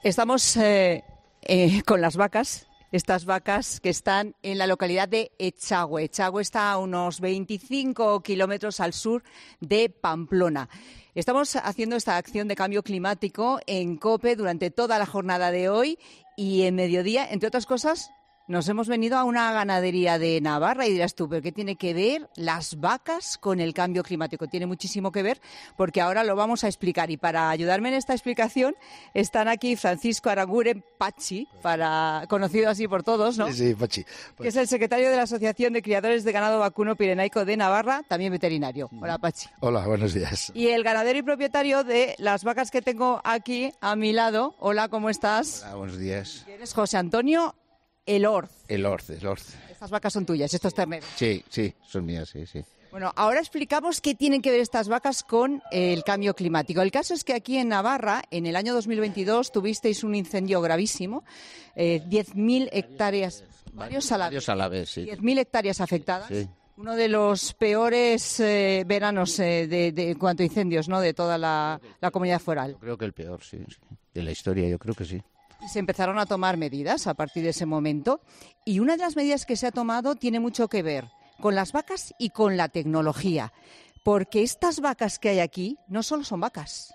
Estamos con las vacas. Estas vacas que están en la localidad de Echagüe. Echagüe está a unos 25 kilómetros al sur de Pamplona. Estamos haciendo esta acción de cambio climático en COPE durante toda la jornada de hoy y en mediodía, entre otras cosas, nos hemos venido a una ganadería de Navarra y dirás tú, ¿pero qué tiene que ver las vacas con el cambio climático? Tiene muchísimo que ver porque ahora lo vamos a explicar y para ayudarme en esta explicación están aquí Francisco Aranguren Pachi, conocido así por todos, ¿no? Sí, Pachi. Que es el secretario de la Asociación de Criadores de Ganado Vacuno Pirenaico de Navarra, también veterinario. Hola, Pachi. Hola, buenos días. Y el ganadero y propietario de las vacas que tengo aquí a mi lado. Hola, ¿cómo estás? Hola, buenos días. Eres José Antonio Elorz. Elorz. Estas vacas son tuyas, estos terneros. Sí, son mías, sí. Bueno, ahora explicamos qué tienen que ver estas vacas con el cambio climático. El caso es que aquí en Navarra, en el año 2022, tuvisteis un incendio gravísimo, 10.000 hectáreas, varios a la vez, sí. 10.000 hectáreas afectadas. Sí. Uno de los peores veranos de cuanto a incendios, ¿no?, de toda la comunidad foral. Yo creo que el peor, sí. De la historia, yo creo que sí. Y se empezaron a tomar medidas a partir de ese momento. Y una de las medidas que se ha tomado tiene mucho que ver con las vacas y con la tecnología. Porque estas vacas que hay aquí no solo son vacas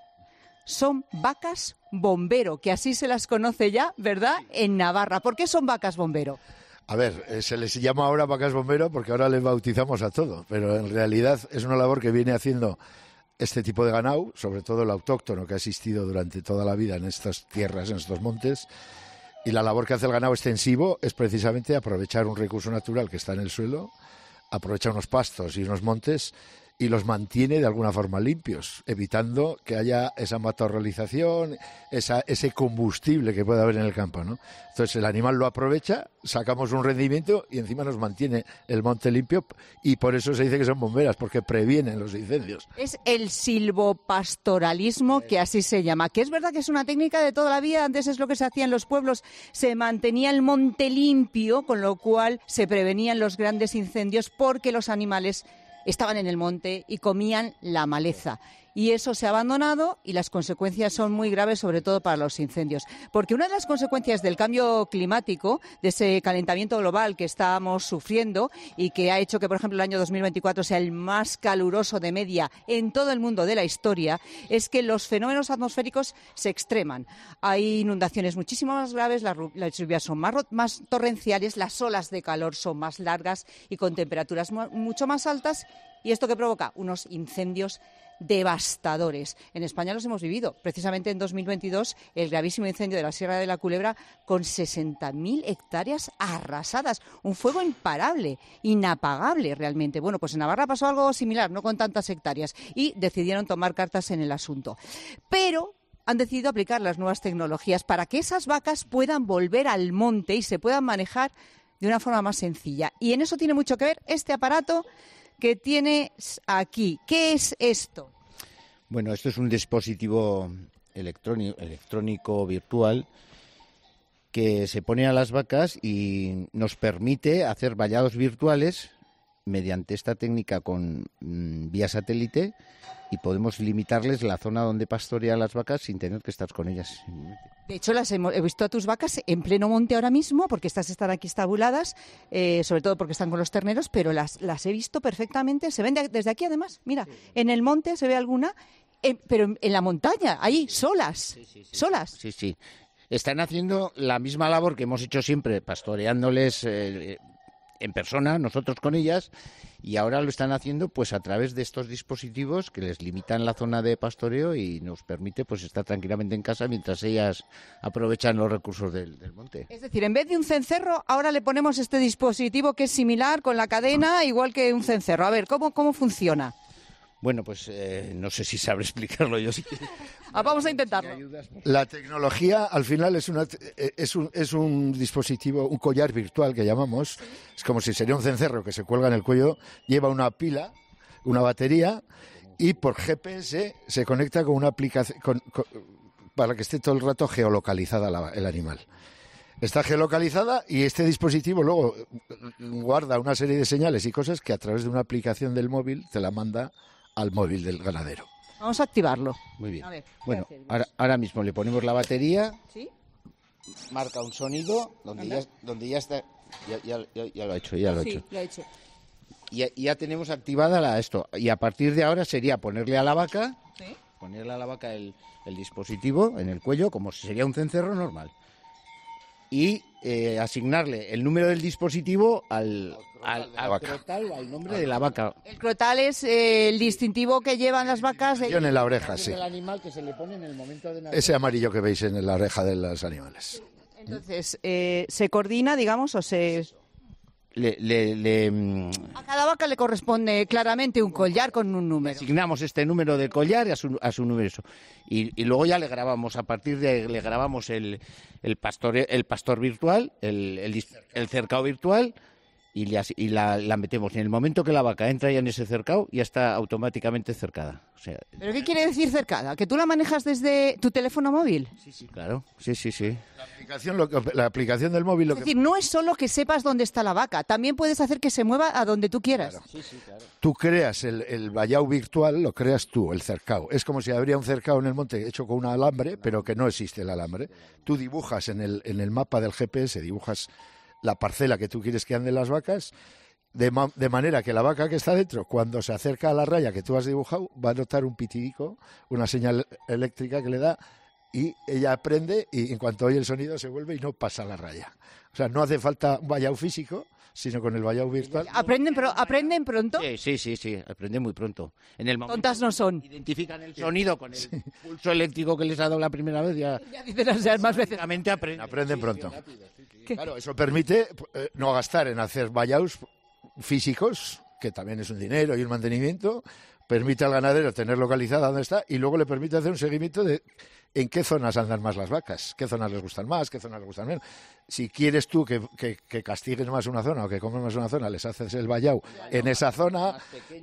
bombero, que así se las conoce ya, ¿verdad?, en Navarra. ¿Por qué son vacas bombero? A ver, se les llama ahora vacas bombero porque ahora les bautizamos a todo, pero en realidad es una labor que viene haciendo este tipo de ganado, sobre todo el autóctono que ha existido durante toda la vida en estas tierras, en estos montes, y la labor que hace el ganado extensivo es precisamente aprovechar un recurso natural que está en el suelo, aprovechar unos pastos y unos montes y los mantiene de alguna forma limpios, evitando que haya esa matorralización, ese combustible que puede haber en el campo, ¿no? Entonces el animal lo aprovecha, sacamos un rendimiento y encima nos mantiene el monte limpio y por eso se dice que son bomberas, porque previenen los incendios. Es el silvopastoralismo, que así se llama, que es verdad que es una técnica de toda la vida. Antes es lo que se hacía en los pueblos, se mantenía el monte limpio, con lo cual se prevenían los grandes incendios porque los animales estaban en el monte y comían la maleza. Y eso se ha abandonado y las consecuencias son muy graves, sobre todo para los incendios. Porque una de las consecuencias del cambio climático, de ese calentamiento global que estamos sufriendo y que ha hecho que, por ejemplo, el año 2024 sea el más caluroso de media en todo el mundo de la historia, es que los fenómenos atmosféricos se extreman. Hay inundaciones muchísimo más graves, las lluvias son más torrenciales, las olas de calor son más largas y con temperaturas mucho más altas. ¿Y esto qué provoca? Unos incendios devastadores. En España los hemos vivido. Precisamente en 2022, el gravísimo incendio de la Sierra de la Culebra con 60.000 hectáreas arrasadas. Un fuego imparable, inapagable realmente. Bueno, pues en Navarra pasó algo similar, no con tantas hectáreas, y decidieron tomar cartas en el asunto. Pero han decidido aplicar las nuevas tecnologías para que esas vacas puedan volver al monte y se puedan manejar de una forma más sencilla. Y en eso tiene mucho que ver este aparato que tienes aquí. ¿Qué es esto? Bueno, esto es un dispositivo electrónico virtual que se pone a las vacas y nos permite hacer vallados virtuales mediante esta técnica con vía satélite y podemos limitarles la zona donde pastorean las vacas sin tener que estar con ellas. De hecho, he visto a tus vacas en pleno monte ahora mismo, porque estas están aquí estabuladas, sobre todo porque están con los terneros, pero las he visto perfectamente. Se ven desde aquí, además. Mira, sí. En el monte se ve alguna, pero en la montaña, ahí, solas. Solas. Sí. Están haciendo la misma labor que hemos hecho siempre, pastoreándoles en persona, nosotros con ellas, y ahora lo están haciendo pues a través de estos dispositivos que les limitan la zona de pastoreo y nos permite pues estar tranquilamente en casa mientras ellas aprovechan los recursos del monte. Es decir, en vez de un cencerro, ahora le ponemos este dispositivo que es similar, con la cadena, igual que un cencerro. A ver, ¿cómo funciona? Bueno, pues no sé si sabré explicarlo yo. Si vamos a intentarlo. La tecnología, al final, es un dispositivo, un collar virtual que llamamos. Es como si sería un cencerro que se cuelga en el cuello. Lleva una pila, una batería y por GPS se conecta con una aplicación para que esté todo el rato geolocalizada el animal. Está geolocalizada y este dispositivo luego guarda una serie de señales y cosas que a través de una aplicación del móvil te la manda al móvil del ganadero. Vamos a activarlo. Muy bien. A ver, Bueno, ¿qué hace? ahora mismo le ponemos la batería, ¿Sí? marca un sonido donde ya está. Ya lo ha hecho, ya lo ha Sí, hecho. lo he hecho. Y ya tenemos activada esto. Y a partir de ahora sería ponerle a la vaca, ¿Sí? el dispositivo en el cuello, como si sería un cencerro normal. Y asignarle el número del dispositivo al crotal o al nombre de la vaca. El crotal es el distintivo que llevan las vacas. En la oreja, sí. El animal que se le pone en el momento de nacer. Ese amarillo que veis en la oreja de los animales. Entonces, ¿se coordina, digamos, o se...? A cada vaca le corresponde claramente un collar con un número. Asignamos este número de collar a su número. Y luego ya le grabamos, a partir de ahí le grabamos el pastor virtual, el cercado virtual, y la metemos. En el momento que la vaca entra ya en ese cercado, ya está automáticamente cercada. O sea, ¿Pero qué quiere decir cercada? ¿Que tú la manejas desde tu teléfono móvil? sí, claro. Sí. La aplicación del móvil... Es decir, no es solo que sepas dónde está la vaca, también puedes hacer que se mueva a donde tú quieras. Claro. Tú creas el vallado virtual, lo creas tú, el cercado. Es como si habría un cercado en el monte hecho con un alambre, pero que no existe el alambre. Tú dibujas en el mapa del GPS, dibujas la parcela que tú quieres que anden las vacas, de manera que la vaca que está dentro, cuando se acerca a la raya que tú has dibujado, va a notar un pitidico, una señal eléctrica que le da, y ella aprende y en cuanto oye el sonido se vuelve y no pasa la raya. O sea, no hace falta un vallado físico, sino con el vallado virtual. ¿Aprenden pronto? Sí, aprenden muy pronto. En el momento Tontas no son. identifican el sonido con el pulso eléctrico que les ha dado la primera vez, ya dicen o sea, más veces. Aprenden pronto. Claro, eso permite no gastar en hacer vallados físicos, que también es un dinero y un mantenimiento, permite al ganadero tener localizada dónde está y luego le permite hacer un seguimiento de en qué zonas andan más las vacas, qué zonas les gustan más, qué zonas les gustan menos. Si quieres tú que castiguen más una zona o que comen más una zona, les haces el vallado en esa zona,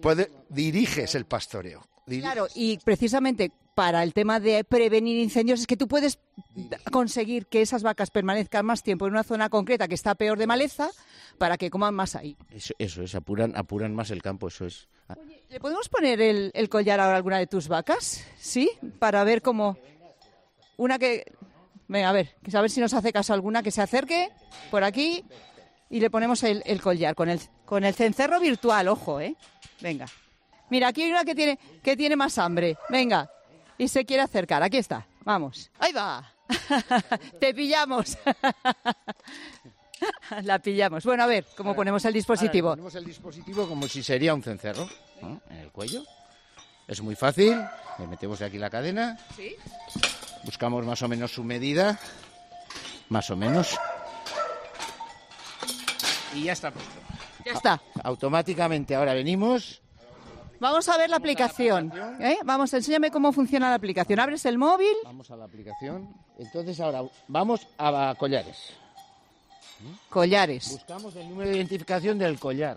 diriges el pastoreo. Claro, y precisamente para el tema de prevenir incendios es que tú puedes conseguir que esas vacas permanezcan más tiempo en una zona concreta que está peor de maleza para que coman más ahí. Eso es, apuran más el campo, eso es. Oye, ¿le podemos poner el collar ahora a alguna de tus vacas? ¿Sí? Para ver cómo... Una que... Venga, a ver si nos hace caso alguna que se acerque por aquí y le ponemos el collar con el cencerro virtual, ojo, ¿eh? Venga. Mira, aquí hay una que tiene más hambre. Venga. Y se quiere acercar. Aquí está. Vamos. ¡Ahí va! Te pillamos. La pillamos. Bueno, a ver, ¿cómo ponemos el dispositivo? Ahora, ponemos el dispositivo como si sería un cencerro, ¿no? En el cuello. Es muy fácil. Le metemos aquí la cadena. ¿Sí? Buscamos más o menos su medida. Más o menos. Y ya está puesto. Ya está. Automáticamente ahora venimos. Vamos a ver la aplicación. Enséñame cómo funciona la aplicación. Abres el móvil. Vamos a la aplicación. Entonces ahora vamos a collares. Collares. Buscamos el número de identificación del collar.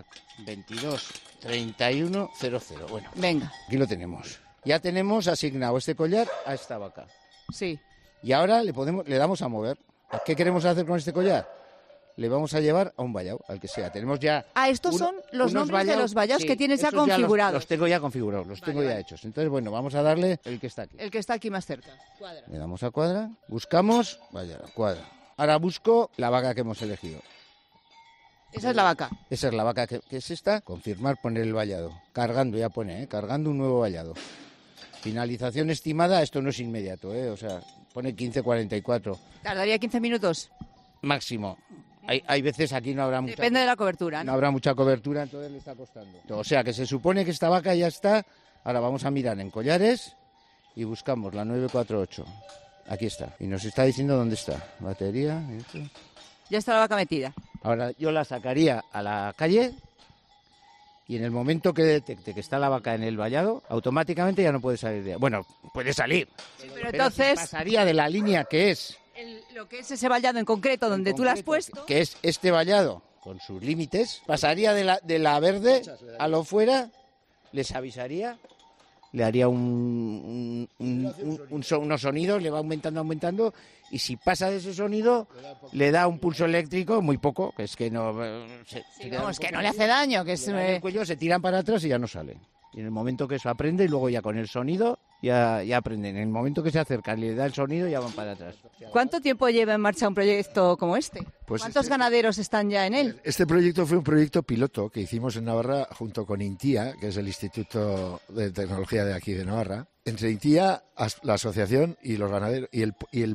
223100. Bueno, Venga. aquí lo tenemos. Ya tenemos asignado este collar a esta vaca. Sí. Y ahora le damos a mover. ¿Qué queremos hacer con este collar? Le vamos a llevar a un vallado, al que sea. Tenemos ya... Estos son los nombres de los vallados que tienes ya configurados. Los tengo ya configurados, los tengo ya hechos. Entonces, bueno, vamos a darle el que está aquí. El que está aquí más cerca. Cuadra. Le damos a cuadra, buscamos, vaya, cuadra. Ahora busco la vaca que hemos elegido. Esa es la vaca. Esa es la vaca que es esta. Confirmar, poner el vallado. Cargando, ya pone, cargando un nuevo vallado. Finalización estimada, esto no es inmediato, o sea, pone 15:44. ¿Tardaría 15 minutos? Máximo. Hay veces aquí no habrá mucha... Depende de la cobertura, ¿no? No habrá mucha cobertura, entonces le está costando. O sea, que se supone que esta vaca ya está. Ahora vamos a mirar en collares y buscamos la 948. Aquí está. Y nos está diciendo dónde está. Batería. Esto. Ya está la vaca metida. Ahora yo la sacaría a la calle y en el momento que detecte que está la vaca en el vallado, automáticamente ya no puede salir de... Bueno, puede salir. Sí, pero entonces... pasaría de la línea que es... Lo que es ese vallado en concreto donde tú la has puesto... Que es este vallado con sus límites, pasaría de la verde a lo fuera, les avisaría, le haría unos sonidos, le va aumentando, y si pasa de ese sonido, le da un pulso eléctrico, muy poco, que es que no... es que no le hace daño, que es... El cuello, se tiran para atrás y ya no sale. Y en el momento que eso aprende, y luego ya con el sonido, ya aprenden. En el momento que se acercan y le da el sonido, ya van para atrás. ¿Cuánto tiempo lleva en marcha un proyecto como este? Pues ¿Cuántos ganaderos están ya en él? Este proyecto fue un proyecto piloto que hicimos en Navarra junto con INTIA, que es el Instituto de Tecnología de aquí de Navarra. Entre INTIA, la asociación y los ganaderos y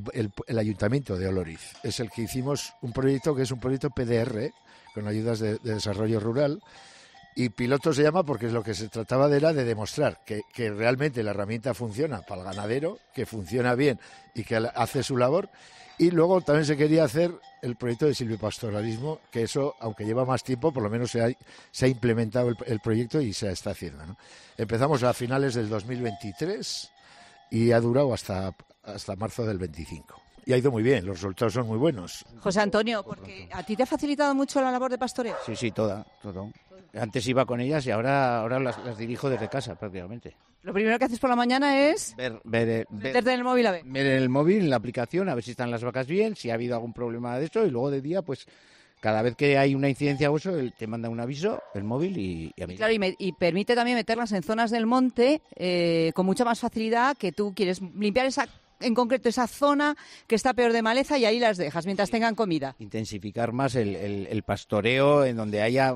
el Ayuntamiento de Oloriz. Es el que hicimos un proyecto que es un proyecto PDR, con ayudas de desarrollo rural. Y piloto se llama porque lo que se trataba era de demostrar que realmente la herramienta funciona para el ganadero, que funciona bien y que hace su labor. Y luego también se quería hacer el proyecto de silvipastoralismo, que eso, aunque lleva más tiempo, por lo menos se ha implementado el proyecto y se está haciendo, ¿no? Empezamos a finales del 2023 y ha durado hasta marzo del 25. Y ha ido muy bien, los resultados son muy buenos. José Antonio, porque ¿a ti te ha facilitado mucho la labor de pastoreo? Sí, todo. Antes iba con ellas y ahora las dirijo desde casa prácticamente. Lo primero que haces por la mañana es meterte en el móvil a ver. Ver en el móvil, en la aplicación, a ver si están las vacas bien, si ha habido algún problema de eso, y luego de día, pues cada vez que hay una incidencia o eso, él te manda un aviso, el móvil y a mí. Claro, y permite también meterlas en zonas del monte con mucha más facilidad, que tú quieres limpiar en concreto esa zona que está peor de maleza y ahí las dejas mientras tengan comida. Intensificar más el pastoreo en donde haya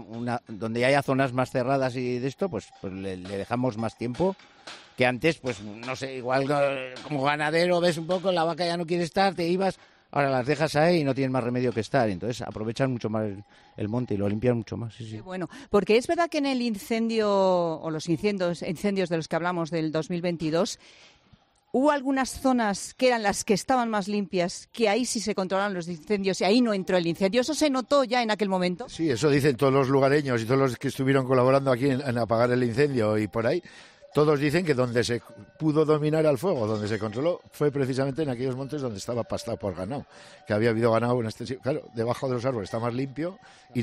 zonas más cerradas y de esto, pues le dejamos más tiempo que antes, pues no sé, igual como ganadero ves un poco, la vaca ya no quiere estar, te ibas, ahora las dejas ahí y no tienen más remedio que estar, entonces aprovechan mucho más el monte y lo limpian mucho más. Sí. Bueno, porque es verdad que en el incendio o los incendios de los que hablamos del 2022, hubo algunas zonas que eran las que estaban más limpias, que ahí sí se controlaron los incendios y ahí no entró el incendio. ¿Eso se notó ya en aquel momento? Sí, eso dicen todos los lugareños y todos los que estuvieron colaborando aquí en apagar el incendio y por ahí. Todos dicen que donde se pudo dominar al fuego, donde se controló, fue precisamente en aquellos montes donde estaba pastado por ganado, que había habido ganado en extensión. Claro, debajo de los árboles está más limpio y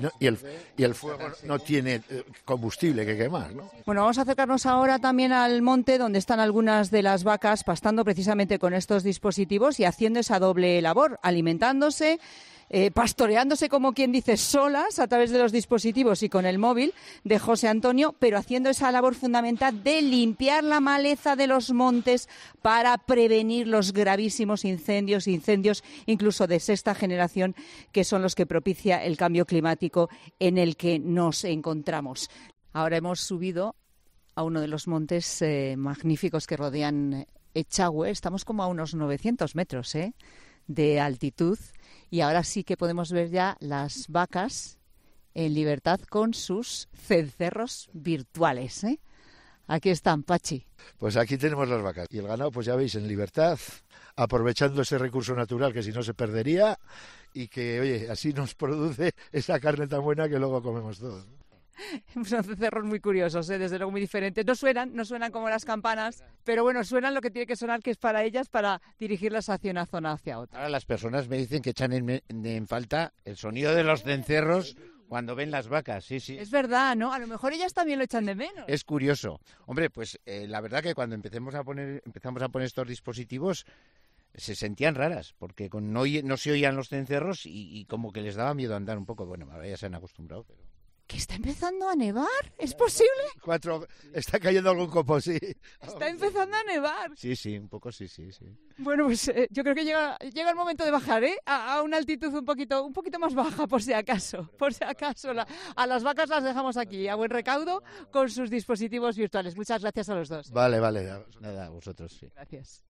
el fuego no tiene combustible que quemar, ¿no? Bueno, vamos a acercarnos ahora también al monte donde están algunas de las vacas pastando precisamente con estos dispositivos y haciendo esa doble labor, alimentándose, pastoreándose, como quien dice, solas a través de los dispositivos y con el móvil de José Antonio, pero haciendo esa labor fundamental de limpiar la maleza de los montes para prevenir los gravísimos incendios incluso de sexta generación, que son los que propicia el cambio climático en el que nos encontramos. Ahora hemos subido a uno de los montes magníficos que rodean Echagüe. Estamos como a unos 900 metros de altitud. Y ahora sí que podemos ver ya las vacas en libertad con sus cencerros virtuales. Aquí están, Pachi. Pues aquí tenemos las vacas. Y el ganado, pues ya veis, en libertad, aprovechando ese recurso natural que si no se perdería y que, oye, así nos produce esa carne tan buena que luego comemos todos. Son cencerros muy curiosos, desde luego muy diferentes. No suenan como las campanas, pero bueno, suenan lo que tiene que sonar, que es para ellas, para dirigirlas hacia una zona hacia otra. Ahora las personas me dicen que echan en falta el sonido de los cencerros cuando ven las vacas, sí. Es verdad, ¿no? A lo mejor ellas también lo echan de menos. Es curioso. Hombre, pues la verdad que cuando empezamos a poner estos dispositivos se sentían raras, porque no se oían los cencerros y como que les daba miedo andar un poco. Bueno, ahora ya se han acostumbrado, pero... ¿Que está empezando a nevar? ¿Es posible? Está cayendo algún copo, sí. Está empezando a nevar. Sí, un poco sí. Bueno, pues yo creo que llega el momento de bajar, a una altitud un poquito más baja, por si acaso. A las vacas las dejamos aquí, a buen recaudo, con sus dispositivos virtuales. Muchas gracias a los dos. Vale. Nada, a vosotros, sí. Gracias.